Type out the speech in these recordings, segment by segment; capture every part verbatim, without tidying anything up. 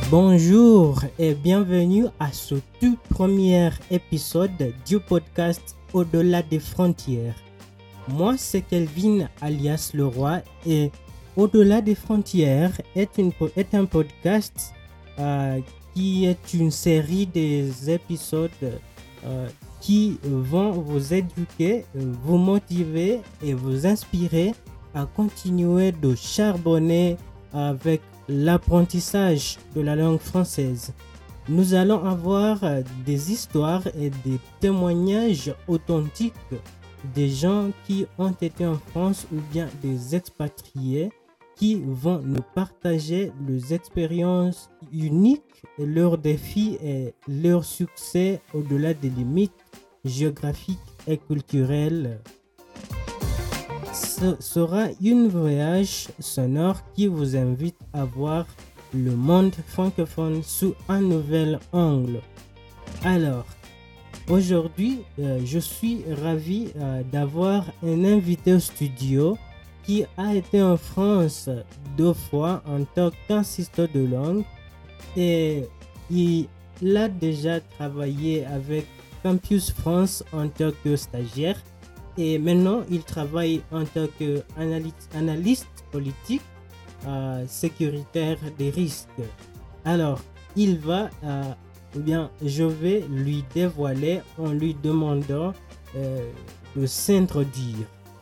Bonjour et bienvenue à ce tout premier épisode du podcast Au-delà des frontières. Moi, c'est Kelvin alias Leroy et Au-delà des frontières est, une, est un podcast euh, qui est une série des épisodes euh, qui vont vous éduquer, vous motiver et vous inspirer à continuer de charbonner avec l'apprentissage de la langue française. Nous allons avoir des histoires et des témoignages authentiques des gens qui ont été en France ou bien des expatriés qui vont nous partager leurs expériences uniques, et leurs défis et leurs succès au-delà des limites géographiques et culturelles. Ce sera un voyage sonore qui vous invite à voir le monde francophone sous un nouvel angle. Alors, aujourd'hui, euh, je suis ravi euh, d'avoir un invité au studio qui a été en France deux fois en tant qu'assistant de langue et il a déjà travaillé avec Campus France en tant que stagiaire. Et maintenant, il travaille en tant qu'analyste analyste politique euh, sécuritaire des risques. Alors, il va, euh, ou bien je vais lui dévoiler en lui demandant euh, de s'introduire.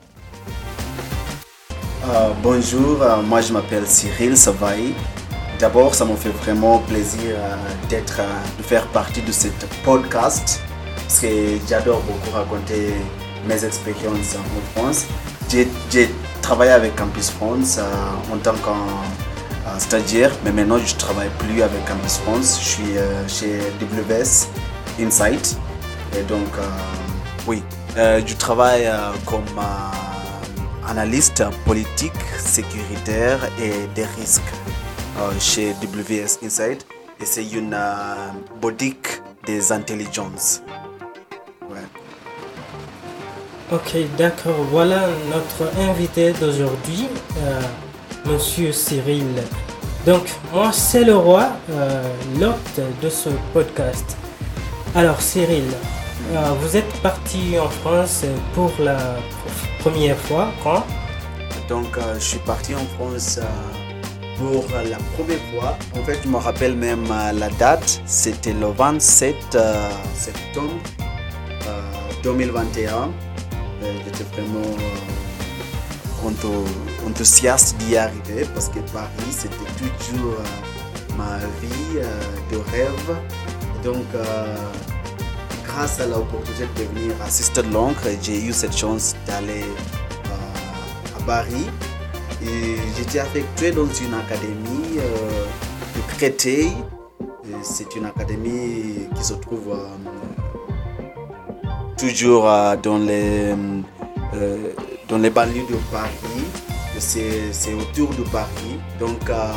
Euh, bonjour, euh, moi je m'appelle Cyril Savaï. D'abord, ça me fait vraiment plaisir euh, d'être, euh, de faire partie de ce podcast parce que j'adore beaucoup raconter mes expériences en France. J'ai, j'ai travaillé avec Campus France euh, en tant que euh, stagiaire, mais maintenant je ne travaille plus avec Campus France. Je suis euh, chez W S Insight. Et donc, euh, oui, euh, je travaille euh, comme euh, analyste politique, sécuritaire et des risques euh, chez W S Insight. Et c'est une euh, boutique des intelligences. Ok, d'accord. Voilà notre invité d'aujourd'hui, euh, Monsieur Cyril. Donc, moi, c'est le roi, euh, l'hôte de ce podcast. Alors, Cyril, euh, vous êtes parti en France pour la pr- première fois, quand? Donc, euh, je suis parti en France euh, pour la première fois. En fait, je me rappelle même euh, la date. C'était le vingt-sept euh, septembre euh, deux mille vingt et un. J'étais vraiment euh, enthousiaste d'y arriver parce que Paris, c'était toujours euh, ma vie euh, de rêve. Et donc, euh, grâce à l'opportunité de devenir assistant de langue, j'ai eu cette chance d'aller euh, à Paris. Et j'étais affecté dans une académie euh, de Créteil. Et c'est une académie qui se trouve euh, toujours euh, dans les euh, dans les banlieues de Paris. C'est, c'est autour de Paris. Donc euh,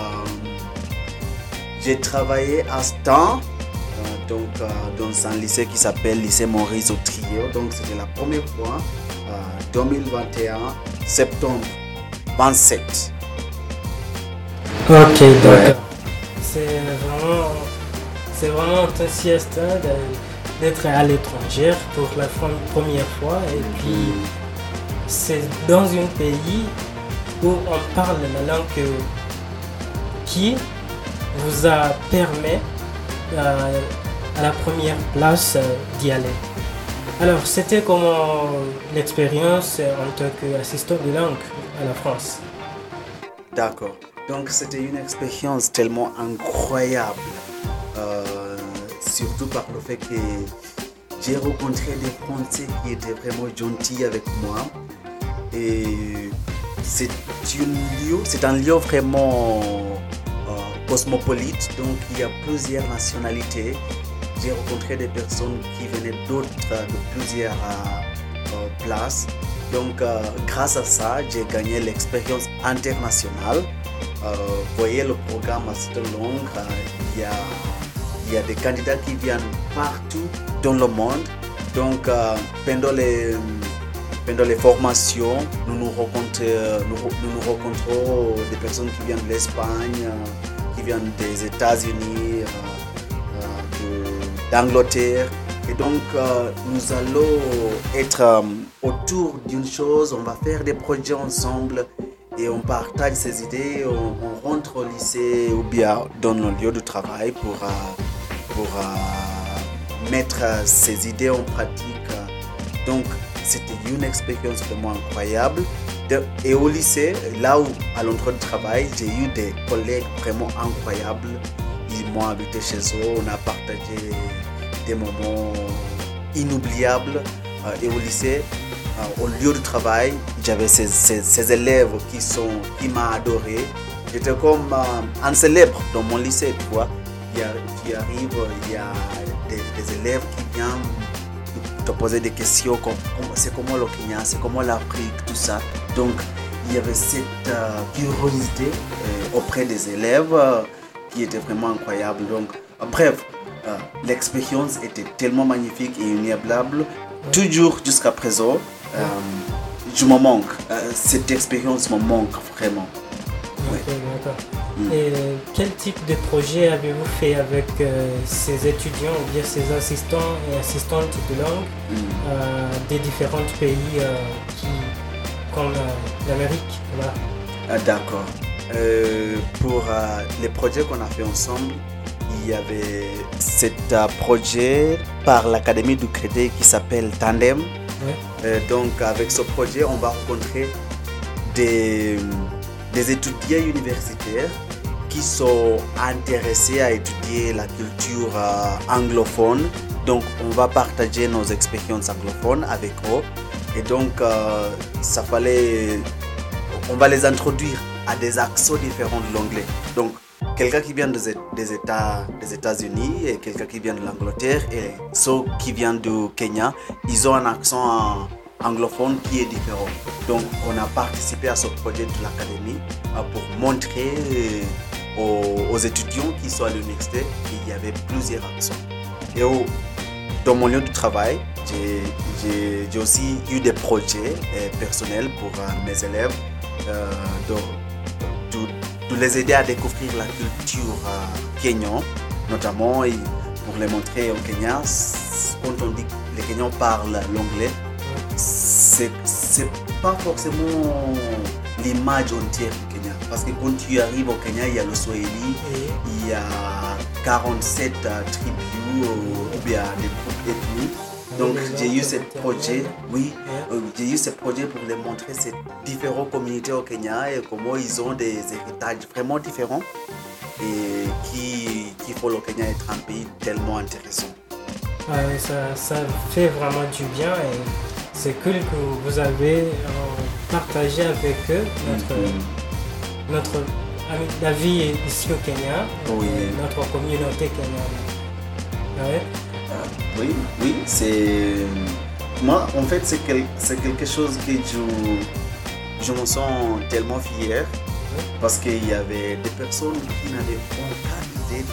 j'ai travaillé à Stan, euh, donc euh, dans un lycée qui s'appelle lycée Maurice Autrier. Donc c'était la première fois, euh, deux mille vingt et un, septembre vingt-sept. Ok, d'accord. Ouais. C'est vraiment, c'est vraiment enthousiaste hein, de, d'être à l'étranger pour la première fois. Et puis, c'est dans un pays où on parle la langue qui vous a permis euh, à la première place euh, d'y aller. Alors, c'était comment l'expérience en tant qu'assistant de langue à la France? D'accord. Donc, c'était une expérience tellement incroyable. Euh, surtout par le fait que j'ai rencontré des Français qui étaient vraiment gentils avec moi. Et c'est, une lieu, c'est un lieu vraiment euh, cosmopolite. Donc, il y a plusieurs nationalités. J'ai rencontré des personnes qui venaient d'autres, de plusieurs euh, places. Donc, euh, grâce à ça, j'ai gagné l'expérience internationale. Euh, vous voyez le programme Assistant Langue, euh, il y a, il y a des candidats qui viennent partout dans le monde. Donc, euh, pendant, les, pendant les formations, nous nous, rencontrons, nous, nous nous rencontrons des personnes qui viennent de l'Espagne, qui viennent des États-Unis, euh, euh, de- d'Angleterre. Et donc, euh, nous allons être euh, autour d'une chose, on va faire des projets ensemble et on partage ces idées, on, on rentre au lycée ou bien dans nos lieux de travail pour, euh, pour euh, mettre euh, ces idées en pratique. Donc, c'était une expérience vraiment incroyable. De- et au lycée, là où, à l'endroit de travail, j'ai eu des collègues vraiment incroyables. Ils m'ont invité chez eux, on a partagé des moments inoubliables. Euh, et au lycée, euh, au lieu de travail, j'avais ces, ces- ces élèves qui, sont, qui m'ont adoré. J'étais comme euh, un célèbre dans mon lycée, tu vois. Il y a- Tu arrives, il y a des, des élèves qui viennent te poser des questions comme, comme- c'est comment le Kenya, c'est comment l'Afrique, tout ça. Donc, il y avait cette euh, curiosité euh, auprès des élèves euh, qui était vraiment incroyable. Donc, euh, bref, euh, l'expérience était tellement magnifique et inoubliable. Toujours jusqu'à présent, euh, je me manque. Euh, cette expérience me manque vraiment. Ok, d'accord. Et quel type de projet avez-vous fait avec euh, ces étudiants ou bien ces assistants et assistantes de langue Mm. euh, des différents pays euh, qui, comme euh, l'Amérique? Voilà. Ah, d'accord. Euh, pour euh, les projets qu'on a fait ensemble, il y avait cet euh, projet par l'Académie du Crédit qui s'appelle Tandem. Ouais. Euh, donc, avec ce projet, on va rencontrer des, des étudiants universitaires qui sont intéressés à étudier la culture euh, anglophone. Donc, on va partager nos expériences anglophones avec eux. Et donc, euh, ça fallait, on va les introduire à des accents différents de l'anglais. Donc, quelqu'un qui vient des, des États, des États-Unis et quelqu'un qui vient de l'Angleterre et ceux qui viennent du Kenya, ils ont un accent anglophone qui est différent. Donc, on a participé à ce projet de l'académie euh, pour montrer euh, aux, aux étudiants qui sont à l'université qu'il y avait plusieurs accents. Et au, dans mon lieu de travail, j'ai, j'ai, j'ai aussi eu des projets euh, personnels pour euh, mes élèves, euh, de, de, de les aider à découvrir la culture euh, kenyane, notamment et pour les montrer au Kenya. Quand on dit que les Kenyans parlent l'anglais, c'est, c'est pas forcément l'image entière du Kenya. Parce que quand tu arrives au Kenya, il y a le Swahili, il y a quarante-sept euh, tribus euh, ou bien des groupes ethniques. Donc j'ai eu ce projet, oui, euh, j'ai eu ce projet pour les montrer ces différentes communautés au Kenya et comment ils ont des héritages vraiment différents et qui, qui font le Kenya être un pays tellement intéressant. Euh, ça, ça fait vraiment du bien et c'est cool que vous avez euh, partagé avec eux notre, Mm-hmm. notre la vie ici au Kenya, Oui. euh, notre communauté kenyane. Ouais. Euh, oui, oui, c'est... Moi, en fait, c'est, quel... c'est quelque chose que je, je me sens tellement fier parce qu'il y avait des personnes qui n'avaient aucune idée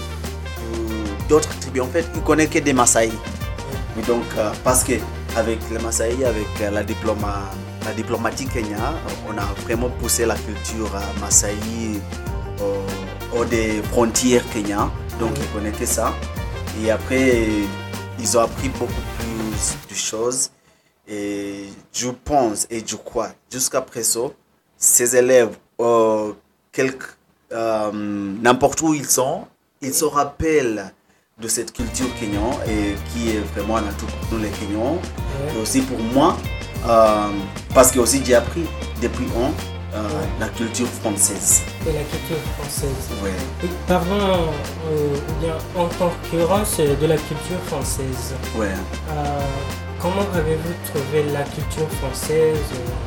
de- d'autres tribus. En fait, ils ne connaissent que des Maasai. Et donc, euh, parce qu'avec les Maasai, avec euh, la, diploma, la diplomatie Kenya, on a vraiment poussé la culture euh, Maasai au, au des frontières Kenya. Donc, ils ne connaissent que ça. Et après, ils ont appris beaucoup plus de choses. Et je pense et je crois, jusqu'à présent, ces élèves, euh, quelque, euh, n'importe où ils sont, ils se rappellent de cette culture kenyane et qui est vraiment un atout pour nous les Kenyans. Ouais. Et aussi pour moi, euh, parce que aussi j'ai appris depuis an euh, Ouais. la culture française. Et la culture française. Ouais. Et parlons euh, ou bien en concurrence de la culture française. Ouais. Euh, comment avez-vous trouvé la culture française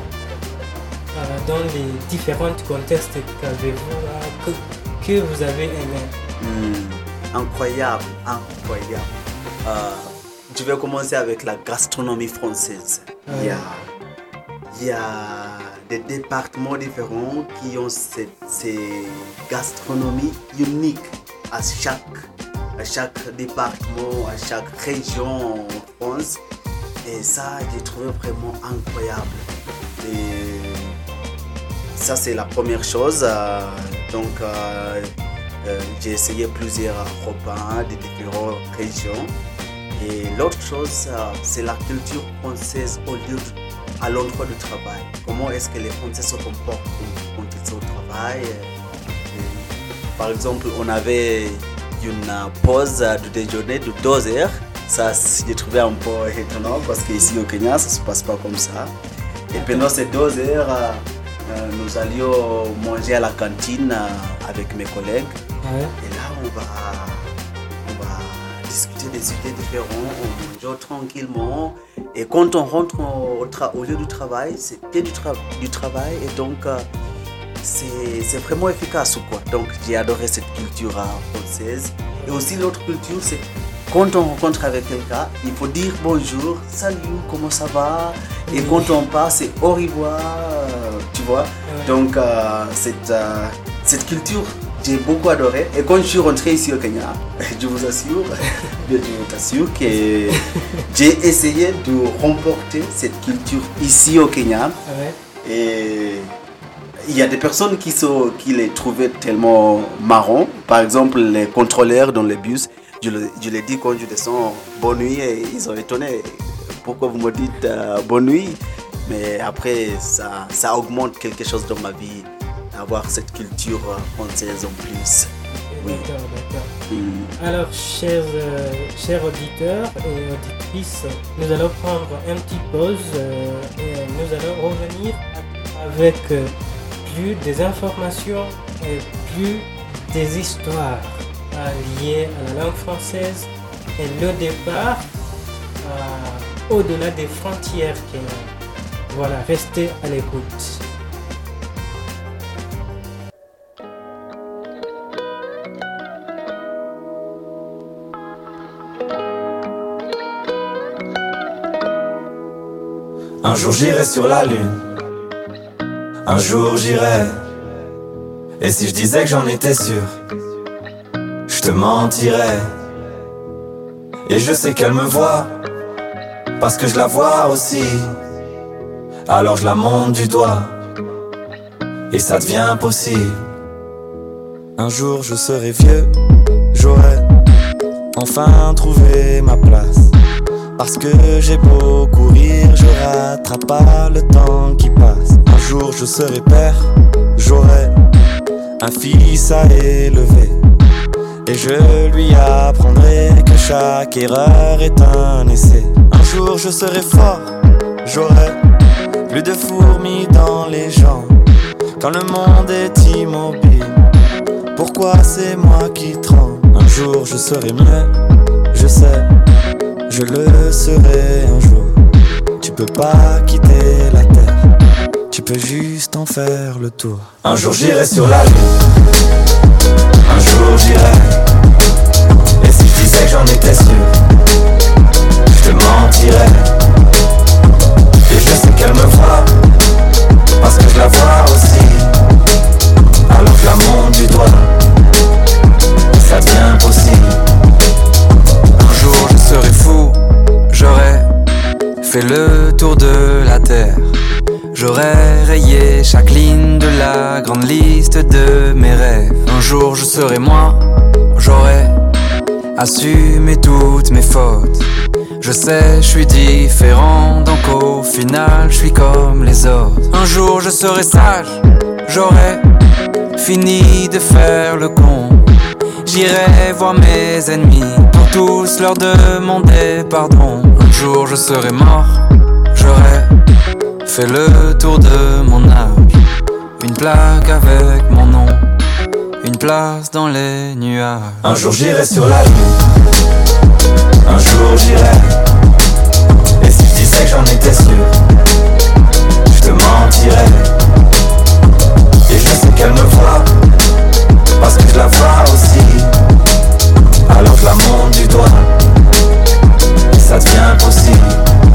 euh, euh, dans les différents contextes qu'avez-vous, euh, que, que vous avez aimé? Hmm, incroyable, incroyable. Euh, je vais commencer avec la gastronomie française. Ouais. Il y a, il y a des départements différents qui ont cette, ces gastronomies uniques à chaque, à chaque département, à chaque région en France. Et ça, j'ai trouvé vraiment incroyable. Et ça, c'est la première chose. Euh, donc, euh, Euh, j'ai essayé plusieurs repas de différentes régions. Et l'autre chose, euh, c'est la culture française au lieu de, à l'endroit du travail. Comment est-ce que les Français se comportent quand ils sont au travail. Et, par exemple, on avait une pause de déjeuner de deux heures. Ça, j'ai trouvé un peu étonnant parce qu'ici au Kenya, ça ne se passe pas comme ça. Et pendant ces deux heures, euh, nous allions manger à la cantine euh, avec mes collègues. Ouais. Et là, on va, on va discuter des idées différentes, on mange tranquillement. Et quand on rentre au, tra- au lieu du travail, c'est que du, tra- du travail. Et donc, euh, c'est, c'est vraiment efficace. Quoi. Donc, j'ai adoré cette culture euh, française. Et aussi, l'autre culture, c'est quand on rencontre avec quelqu'un, il faut dire bonjour, salut, comment ça va. Et quand on part, c'est au revoir, tu vois. Ouais. Donc, euh, cette, euh, cette culture, j'ai beaucoup adoré. Et quand je suis rentré ici au Kenya, je vous assure, je vous assure que j'ai essayé de remporter cette culture ici au Kenya. Ouais. Et il y a des personnes qui, sont, qui les trouvaient tellement marrants. Par exemple, les contrôleurs dans les bus. Je, le, je l'ai dit quand je descends bonne nuit et ils ont étonné. Pourquoi vous me dites euh, bonne nuit? Mais après, ça, ça augmente quelque chose dans ma vie, avoir cette culture française en plus. Oui. D'accord, d'accord. Mmh. Alors, chers, euh, chers auditeurs et auditrices, nous allons prendre un petit pause euh, et nous allons revenir avec euh, plus des informations et plus des histoires liées à la langue française et le départ euh, au-delà des frontières kenyanes. Voilà, restez à l'écoute. Un jour j'irai sur la lune, un jour j'irai. Et si je disais que j'en étais sûr, je te mentirais. Et je sais qu'elle me voit, parce que je la vois aussi. Alors je la monte du doigt, et ça devient possible. Un jour je serai vieux, j'aurai enfin trouvé ma place. Parce que j'ai beau courir, je rattrape pas le temps qui passe. Un jour je serai père, j'aurai un fils à élever. Et je lui apprendrai que chaque erreur est un essai. Un jour je serai fort, j'aurai plus de fourmis dans les jambes. Quand le monde est immobile, pourquoi c'est moi qui tremble? Un jour je serai mieux, je sais, je le serai un jour. Tu peux pas quitter la terre, tu peux juste en faire le tour. Un jour j'irai sur la lune, un jour j'irai. Et si je disais que j'en étais sûr, je te mentirais. Et je sais qu'elle me voit, parce que je la vois aussi. Alors je la monte du doigt, ça devient possible. Un jour je serai fou, j'aurai fait le tour de la terre. J'aurais rayé chaque ligne de la grande liste de mes rêves. Un jour je serai moi, j'aurais assumé toutes mes fautes. Je sais, je suis différent, donc au final je suis comme les autres. Un jour je serai sage, j'aurais fini de faire le con. J'irai voir mes ennemis pour tous leur demander pardon. Un jour je serai mort, j'aurais fait le tour de mon âge. Une plaque avec mon nom, une place dans les nuages. Un jour j'irai sur la lune, un jour j'irai. Et si je disais que j'en étais sûr, je te mentirais. Et je sais qu'elle me voit, parce que je la vois aussi. Alors je la monte du doigt, et ça devient possible.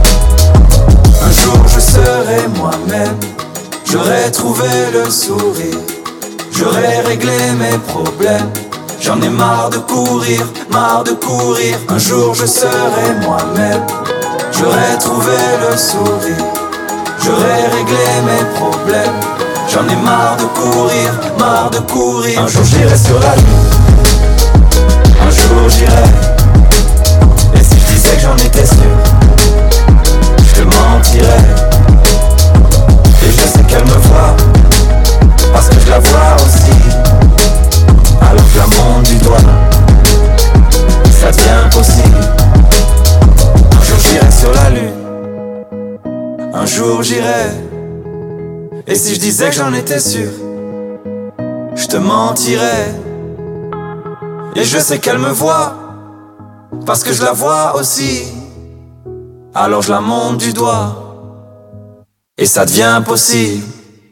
Un jour je serai moi-même, j'aurai trouvé le sourire, j'aurai réglé mes problèmes. J'en ai marre de courir, marre de courir. Un jour je serai moi-même, j'aurai trouvé le sourire, j'aurai réglé mes problèmes. J'en ai marre de courir, marre de courir. Un jour j'irai sur la lune, un jour j'irai. Et si je disais que j'en étais sûr, je te mentirais. Et je sais qu'elle me voit, parce que je la vois aussi. Alors je la monte du doigt, ça devient possible. Un jour j'irai sur la lune, un jour j'irai. Et si je disais que j'en étais sûr, je te mentirais. Et je sais qu'elle me voit, parce que je la vois aussi. Alors je la monte du doigt, et ça devient possible.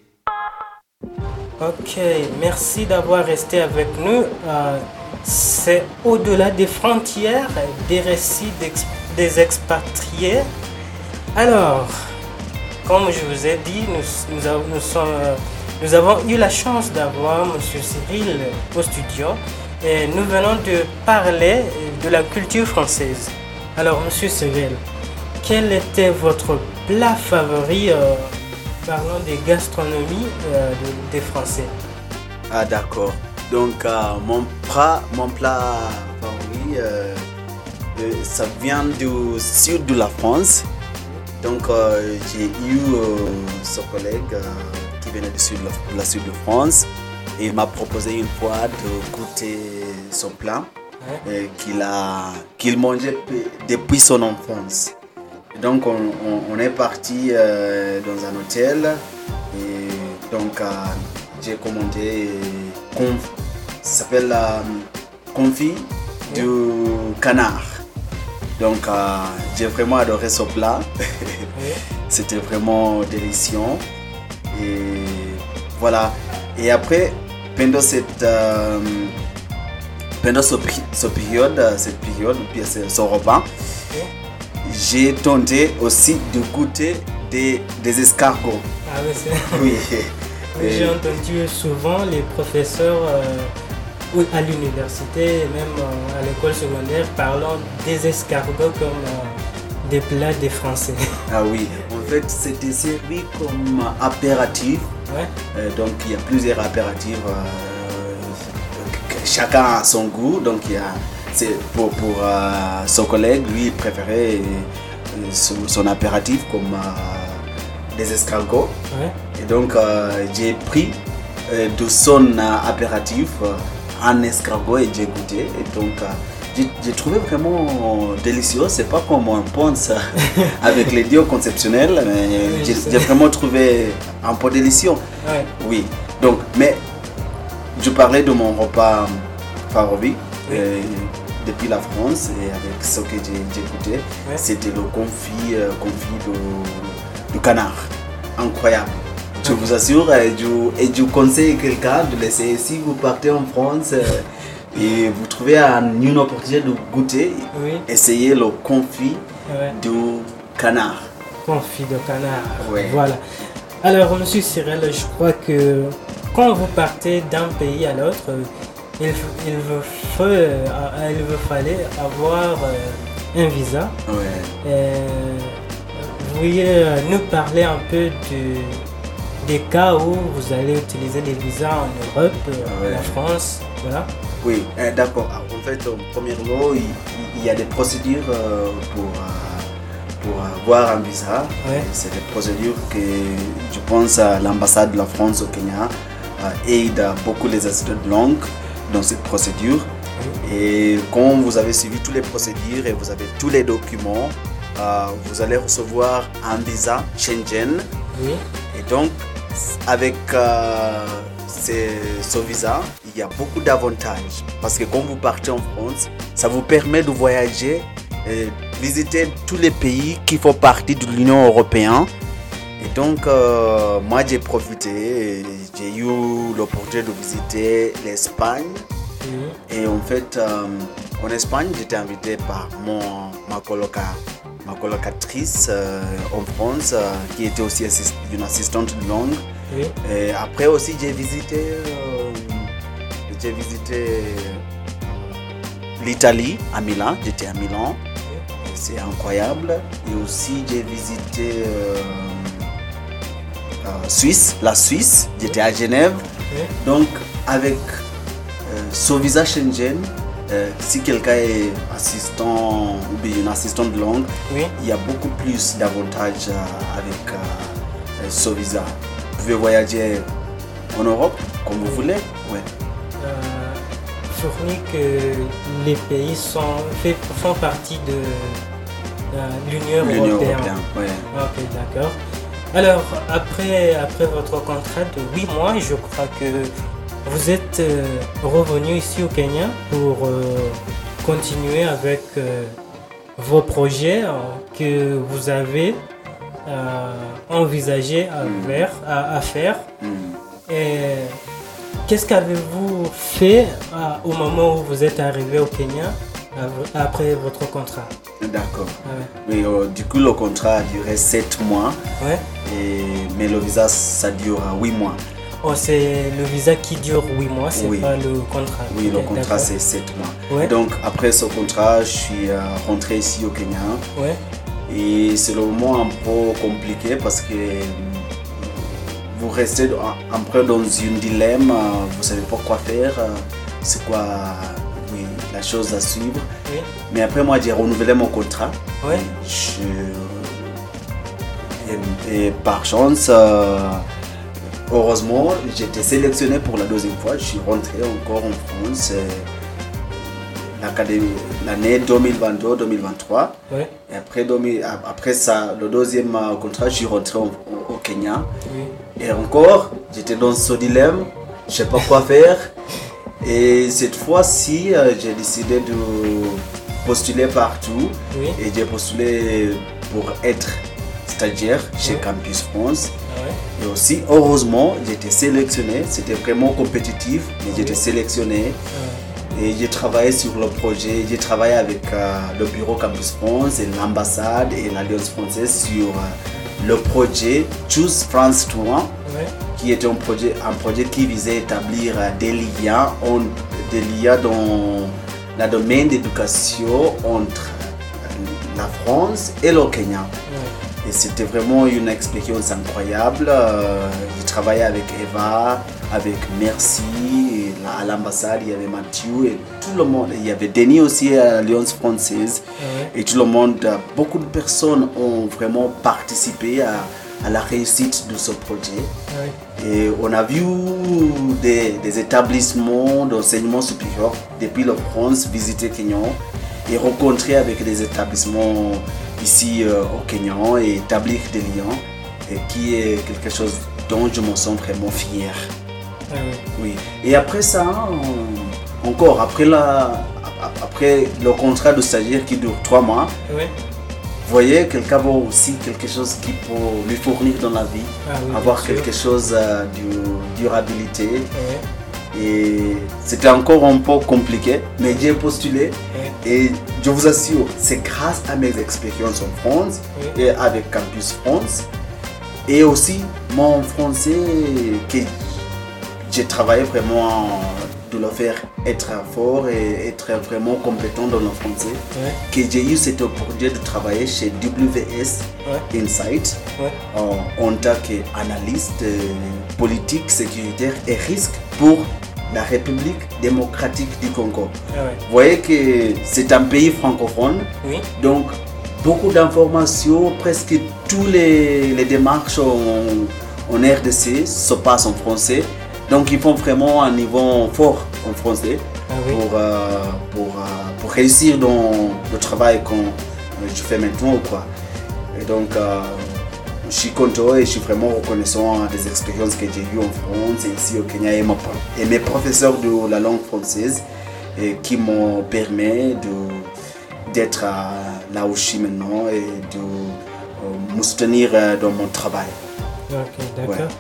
Ok, merci d'avoir resté avec nous. Euh, c'est au-delà des frontières, des récits d'ex- des expatriés. Alors, comme je vous ai dit, nous, nous, avons, nous, sommes, euh, nous avons eu la chance d'avoir M. Cyril au studio et nous venons de parler de la culture française. Alors, M. Cyril, quel était votre plat favori euh, parlant des gastronomies euh, de, des Français? Ah d'accord. Donc euh, mon plat, mon plat favori, euh, euh, ça vient du sud de la France. Donc euh, j'ai eu euh, ce collègue euh, qui venait du sud de la, de la sud de France et il m'a proposé une fois de goûter son plat euh, qu'il a qu'il mangeait depuis son enfance. Et donc on, on, on est parti euh, dans un hôtel et donc euh, j'ai commandé conf, ça s'appelle euh, confit du canard. Donc euh, j'ai vraiment adoré ce plat. C'était vraiment délicieux. Et voilà. Et après, pendant cette, euh, pendant ce, ce période, cette période, ce repas, j'ai tenté aussi de goûter des, des escargots. Ah oui, c'est... Oui. Oui, j'ai entendu souvent les professeurs euh, à l'université, même euh, à l'école secondaire, parlant des escargots comme euh, des plats des Français. Ah oui, en fait c'était servi comme apéritif. Ouais. Euh, donc il y a plusieurs apéritifs, euh, chacun a son goût. Donc il y a, c'est pour, pour euh, son collègue, lui il préférait euh, son, son apéritif comme euh, des escargots. Ouais. Et donc euh, j'ai pris euh, de son euh, apéritif euh, un escargot et j'ai goûté. Et donc euh, j'ai, j'ai trouvé vraiment délicieux. C'est pas comme on pense avec les dios conceptionnels, mais oui, j'ai, j'ai vraiment trouvé un peu délicieux. Ouais. Oui. Donc, mais je parlais de mon repas favori. Oui. Euh, depuis la France et avec ce que j'ai, j'ai goûté, ouais. C'était le confit, euh, confit de, de canard. Incroyable. Je okay. vous assure, et je, et je conseille quelqu'un de l'essayer. Si vous partez en France euh, et vous trouvez un, une opportunité de goûter, oui. Essayez le confit ouais. de canard. Confit de canard, ouais. Voilà. Alors, monsieur Cyril, je crois que quand vous partez d'un pays à l'autre, il, il, vous, faut, il vous fallait avoir un visa. Ouais. Et, vous pourriez nous parler un peu de, des cas où vous allez utiliser des visas en Europe, ouais. En France, voilà. Oui, euh, d'accord. En fait, en premier lieu, il, il y a des procédures euh, pour, euh, pour avoir un visa. Ouais. C'est des procédures que je pense à l'ambassade de la France au Kenya euh, aide beaucoup les assistants de langue dans cette procédure. Oui. Et quand vous avez suivi toutes les procédures et vous avez tous les documents, Euh, vous allez recevoir un visa Schengen. Oui. Et donc, avec euh, ces, ce visa, il y a beaucoup d'avantages. Parce que quand vous partez en France, ça vous permet de voyager et visiter tous les pays qui font partie de l'Union européenne. Et donc, euh, moi, j'ai profité. J'ai eu l'opportunité de visiter l'Espagne. Oui. Et en fait, euh, en Espagne, j'étais invité par mon, ma coloca. ma colocatrice euh, en France, euh, qui était aussi assist- une assistante de langue. Oui. Et après aussi, j'ai visité, euh, j'ai visité l'Italie, à Milan. J'étais à Milan. Oui. Et c'est incroyable. Et aussi, j'ai visité euh, euh, Suisse, la Suisse. J'étais à Genève. Oui. Donc, avec euh, ce visa Schengen, euh, si quelqu'un est assistant ou bien une assistante de langue, Oui. il y a beaucoup plus d'avantages euh, avec euh, ce visa. Vous pouvez voyager en Europe comme vous voulez. Ouais. Euh, fourni que les pays sont, fait, font partie de euh, l'Union L'Union européenne. européenne. Ouais. Ok, d'accord. Alors, après, après votre contrat de huit mois, je crois que vous êtes euh, revenu ici au Kenya pour euh, continuer avec euh, vos projets euh, que vous avez euh, envisagé à, Mm. faire, à, à faire. Mm. Et qu'est-ce qu'avez-vous fait euh, au moment où vous êtes arrivé au Kenya av- après votre contrat? D'accord. Ouais. Mais euh, du coup, le contrat a duré sept mois, Ouais. et, mais le visa, ça dure huit mois. Oh, c'est le visa qui dure huit mois, c'est Oui. pas le contrat. Oui, le Ok, contrat, d'accord. c'est sept mois. Ouais. Donc, après ce contrat, je suis euh, rentré ici au Kenya. Ouais. Et c'est le moment un peu compliqué parce que euh, vous restez un, un peu dans un dilemme, euh, vous ne savez pas quoi faire, euh, c'est quoi oui, la chose à suivre. Oui. Mais après, moi, j'ai renouvelé mon contrat. Ouais. Je- et, et par chance, euh, heureusement, j'ai été sélectionné pour la deuxième fois. Je suis rentré encore en France euh, l'académie- l'année deux mille vingt-deux deux mille vingt-trois. Ouais. Et après, deux mille après ça, le deuxième euh, contrat, je suis rentré au, au Kenya. Oui. Et encore, j'étais dans ce dilemme, je ne sais pas quoi faire. Et cette fois-ci, euh, j'ai décidé de postuler partout. Oui. Et j'ai postulé pour être stagiaire chez Ouais. Campus France. Ah ouais. Et aussi, heureusement, j'ai été sélectionné. C'était vraiment compétitif, mais j'ai été sélectionné. Ah. Et j'ai travaillé sur le projet. J'ai travaillé avec euh, le bureau Campus France et l'ambassade et l'Alliance française sur euh, le projet Choose France Tour, Ouais. qui était un projet, un projet qui visait à établir euh, des liens, en- des liens dans le domaine d'éducation entre euh, la France et le Kenya. Ouais. Et c'était vraiment une expérience incroyable. Euh, j'ai travaillé avec Eva, avec Merci, et là, à l'ambassade, il y avait Mathieu et tout le monde. Il y avait Denis aussi à l'Alliance française. Ah ouais. Et tout le monde, euh, beaucoup de personnes ont vraiment participé à, à la réussite de ce projet. Ah ouais. Et on a vu des, des établissements d'enseignement supérieur depuis la France visiter Kenya et rencontrer avec des établissements ici euh, au Kenya et établir des liens, et qui est quelque chose dont je me sens vraiment fier. Ah ouais. Oui. Et après ça, on- encore après, la, après le contrat de stagiaire qui dure trois mois, Ouais. vous voyez, quelqu'un veut aussi quelque chose qui peut lui fournir dans la vie, Ah oui, avoir bien sûr. quelque chose euh, de durabilité. Ouais. Et c'était encore un peu compliqué, mais j'ai postulé. Ouais. Et je vous assure, c'est grâce à mes expériences en France Oui. et avec Campus France, et aussi mon français, que j'ai travaillé vraiment de le faire être fort et être vraiment compétent dans le français, Ouais. que j'ai eu cette opportunité de travailler chez W S Ouais. Insight Ouais. en, en tant qu'analyste euh, politique, sécuritaire et risque pour la République démocratique du Congo. Ah ouais. Vous voyez que c'est un pays francophone, Oui. donc beaucoup d'informations, presque toutes les, les démarches en, en R D C se passent en français. Donc ils font vraiment un niveau fort en français Ah oui. pour, euh, pour, euh, pour réussir dans le travail que je fais maintenant. Quoi. Et donc euh, je suis content et je suis vraiment reconnaissant des expériences que j'ai eues en France et ici au Kenya, et, mon, et mes professeurs de la langue française, et qui m'ont permis de, d'être euh, là où je suis maintenant et de euh, me soutenir euh, dans mon travail. Ok, d'accord. Ouais.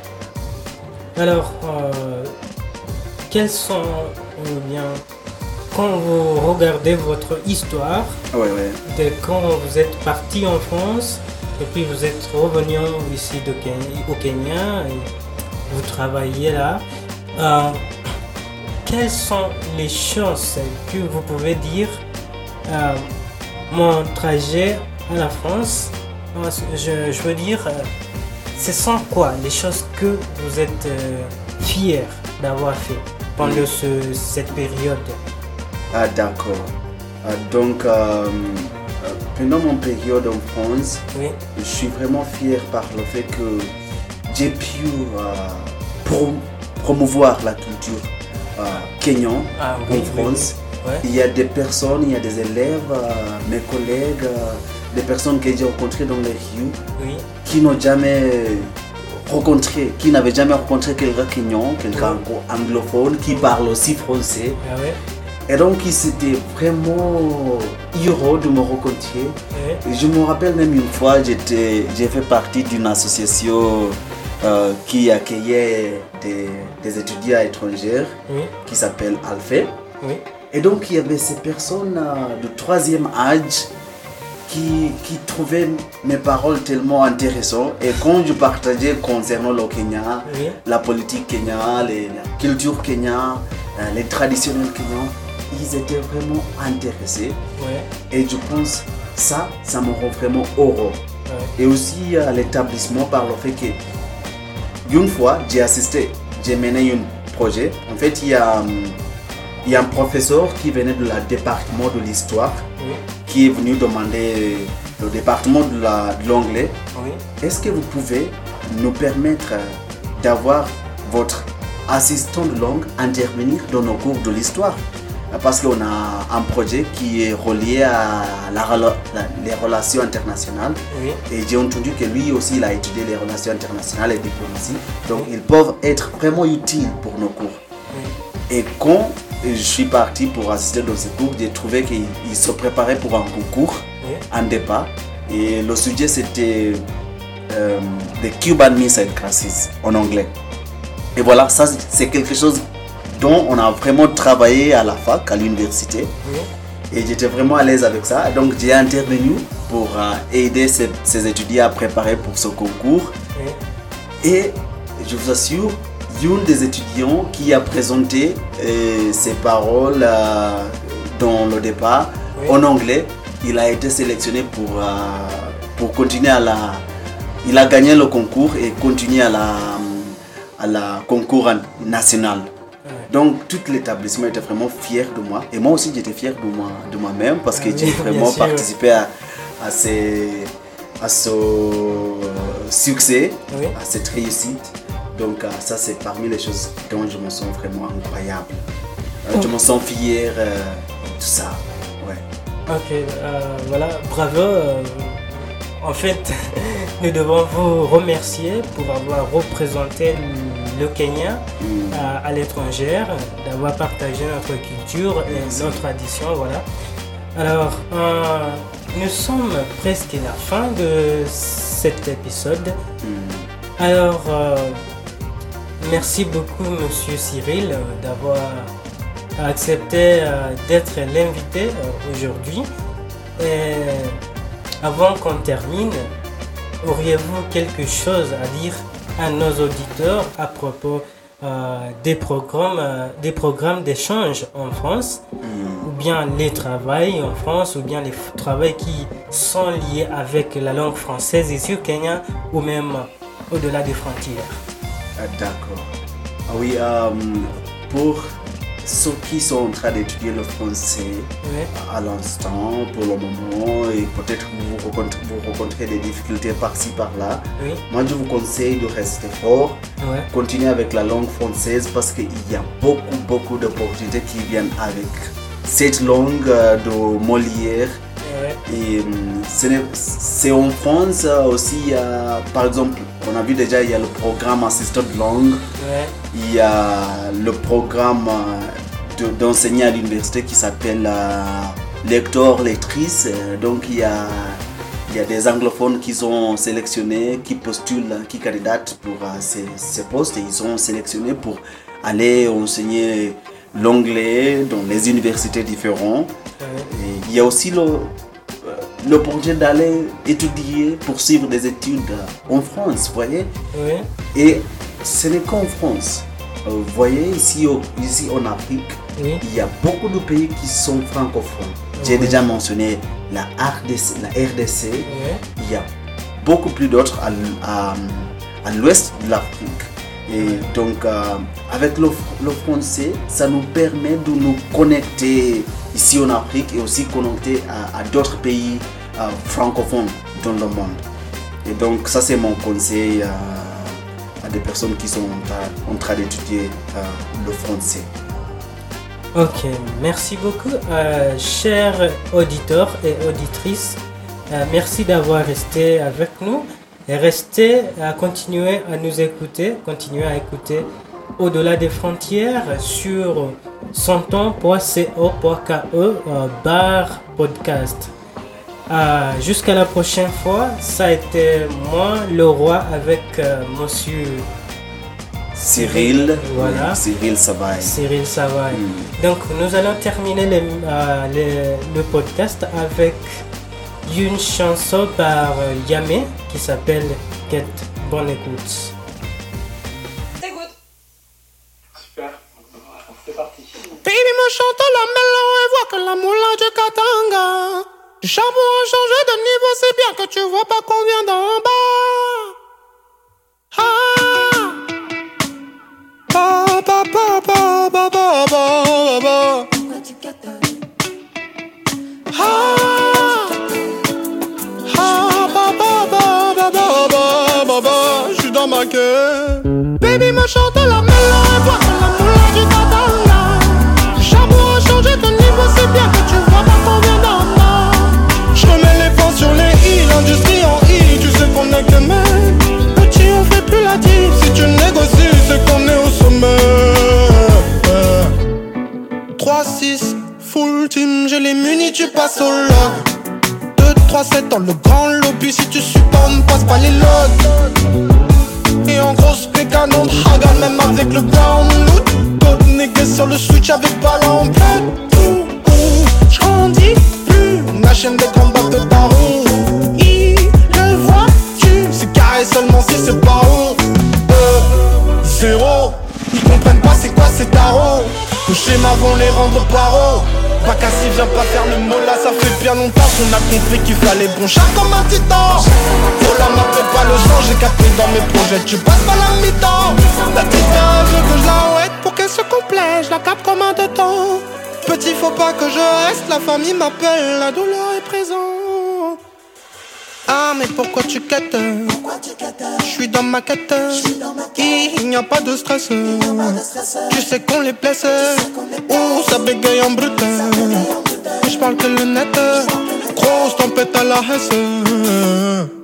Alors, euh, quels sont, ou bien, quand vous regardez votre histoire, Ouais, ouais. de quand vous êtes parti en France, et puis vous êtes revenu ici de Ken- au Kenya, et vous travaillez là, euh, quelles sont les chances que vous pouvez dire euh, mon trajet à la France, je, je veux dire, euh, ce sont quoi les choses que vous êtes euh, fiers d'avoir fait pendant oui. ce, cette période? Ah d'accord. Ah, donc euh, pendant mon période en France, oui. je suis vraiment fier par le fait que j'ai pu euh, prom- promouvoir la culture euh, kenyane ah, oui, en France. Oui, oui. Ouais. Il y a des personnes, il y a des élèves, euh, mes collègues, euh, des personnes que j'ai rencontrées dans les rues oui. qui n'ont jamais rencontré, qui n'avaient jamais rencontré quelqu'un kenyan, quelqu'un oui. anglophone qui parle aussi français. Ah, oui. Et donc ils étaient vraiment heureux de me rencontrer. Oui. Je me rappelle même une fois, j'étais, j'ai fait partie d'une association euh, qui accueillait des, des étudiants étrangers oui. qui s'appelle Alpha. Oui. Et donc il y avait ces personnes euh, de troisième âge qui, qui trouvaient mes paroles tellement intéressantes. Et quand je partageais concernant le Kenya, oui. la politique kenyane, les, la culture kenyane, euh, les traditionnels kenyans, ils étaient vraiment intéressés. Ouais. Et je pense ça, ça me rend vraiment heureux. Ouais. Et aussi à l'établissement par le fait que une fois j'ai assisté, j'ai mené un projet. En fait, il y a, il y a un professeur qui venait de la département de l'histoire oui. qui est venu demander au département de, la, de l'anglais oui. est-ce que vous pouvez nous permettre d'avoir votre assistant de langue intervenir dans nos cours de l'histoire? Parce qu'on a un projet qui est relié à la, la, les relations internationales. Oui. Et j'ai entendu que lui aussi, il a étudié les relations internationales et diplomatie. Donc, oui. ils peuvent être vraiment utiles pour nos cours. Oui. Et quand je suis parti pour assister dans ces cours, j'ai trouvé qu'il se préparait pour un concours, oui. un débat. Et le sujet, c'était euh, The Cuban Missile Crisis en anglais. Et voilà, ça, c'est quelque chose dont on a vraiment travaillé à la fac, à l'université. Oui. Et j'étais vraiment à l'aise avec ça. Donc j'ai intervenu pour euh, aider ces, ces étudiants à préparer pour ce concours. Oui. Et je vous assure, une des étudiants qui a présenté euh, ses paroles euh, dans le débat oui. en anglais, il a été sélectionné pour, euh, pour continuer à la... Il a gagné le concours et continuer à la, à la concours national. Donc tout l'établissement était vraiment fier de moi et moi aussi j'étais fier de, moi, de moi-même parce que ah, j'ai vraiment participé à, à, ces, à ce succès, oui. à cette réussite. Donc ça c'est parmi les choses dont je me sens vraiment incroyable. Oh. Je me sens fier de euh, tout ça. Ouais. Ok, euh, voilà, bravo. Euh, en fait, nous devons vous remercier pour avoir représenté le Kenya mm. à, à l'étranger, d'avoir partagé notre culture et Merci. nos traditions, voilà. Alors, euh, nous sommes presque à la fin de cet épisode. Mm. Alors, euh, merci beaucoup, Monsieur Cyril, euh, d'avoir accepté euh, d'être l'invité euh, aujourd'hui. Et avant qu'on termine, auriez-vous quelque chose à dire à nos auditeurs à propos euh, des programmes, euh, des programmes d'échange en France, mmh. ou bien les travails en France, ou bien les f- travails qui sont liés avec la langue française ici au Kenya, ou même au-delà des frontières? Ah, d'accord. Ah, oui, euh, pour ceux qui sont en train d'étudier le français oui. à l'instant, pour le moment, et peut-être que vous rencontrez, vous rencontrez des difficultés par-ci, par-là, oui. moi je vous conseille de rester fort, oui. continuer avec la langue française parce qu'il y a beaucoup, beaucoup d'opportunités qui viennent avec cette langue de Molière. Oui. Et c'est, c'est en France aussi, euh, par exemple, on a vu déjà, il y a le programme assistant de langue, ouais. il y a le programme de, d'enseigner à l'université qui s'appelle euh, lecteur, lectrice. Donc il y, a, il y a des anglophones qui sont sélectionnés, qui postulent, qui candidatent pour euh, ces, ces postes et ils sont sélectionnés pour aller enseigner l'anglais dans les universités différentes. Ouais. Et il y a aussi le... l'opportunité d'aller étudier, poursuivre des études en France, vous voyez. Oui. Et ce n'est qu'en France. Vous voyez, ici, au, ici en Afrique, oui. il y a beaucoup de pays qui sont francophones. Oui. J'ai déjà mentionné la R D C. La R D C. Oui. Il y a beaucoup plus d'autres à, à, à l'ouest de l'Afrique. Et donc, euh, avec le, le français, ça nous permet de nous connecter ici en Afrique et aussi connecter à, à d'autres pays euh, francophones dans le monde. Et donc, ça, c'est mon conseil euh, à des personnes qui sont en, en train d'étudier euh, le français. Ok, merci beaucoup, euh, chers auditeurs et auditrices. Euh, merci d'avoir resté avec nous. Et restez à continuer à nous écouter, continuer à écouter Au-delà des frontières sur sonton point co point ke euh, barre podcast. Euh, jusqu'à la prochaine fois, ça a été moi, le roi, avec euh, monsieur Cyril, voilà. oui, Cyril Savaille. Cyril Savaille. Mm. Donc nous allons terminer les, euh, les, le podcast avec une chanson par Yamé qui s'appelle Quête. Bonne écoute. C'est good. Super, c'est parti. Baby me chante la mélo et voit que la moula du Katanga. Du charbon a changé de niveau, c'est bien que tu vois pas qu'on vient d'en bas. Ah. Ba ba ba ba ba ba ba ba. Ah. J'suis dans ma queue. Baby me chante la mélo et voit que la moula du Katanga. Le charbon a changé de niveau, c'est bien que tu vois pas qu'on vient d'en bas. J'remets les points sur les i, l'industrie en i. Tu sais qu'on est que mecs. Petit on fait plus la diff. Si tu négocies c'est qu'on est au sommet. Trois six, full team, j'ai les munis, tu passes au log. Deux trois sept dans le grand lobby. Si tu suis pas on ne passe pas les logs. Et en gros c'est canon de Hagan, même avec le brown loot. D'autres niggas sur le switch avec ballon en plein. J'grandis plus, la chaîne des combats de daron. Il le vois-tu, c'est carré seulement si c'est pas haut. Euh, zéro, ils comprennent pas c'est quoi ces tarots. Le schéma vont les rendre paro. Vakassi viens pas faire le mot là, ça fait bien longtemps qu'on a compris qu'il fallait bon chat comme un titan. Oh là m'appelle pas le sang, j'ai capté dans mes projets, tu passes pas la mi-temps. La petite femme veut que je la ouette pour qu'elle se complète, je la capte comme un temps. Petit faut pas que je reste, la famille m'appelle, la douleur est présente. Ah mais pourquoi tu quêtes? Je suis dans ma quête. Il n'y a pas de stress. Tu sais qu'on les blesse. Ouh ça bégaye en brut. Je parle que le net. Grosse tempête à la hesse.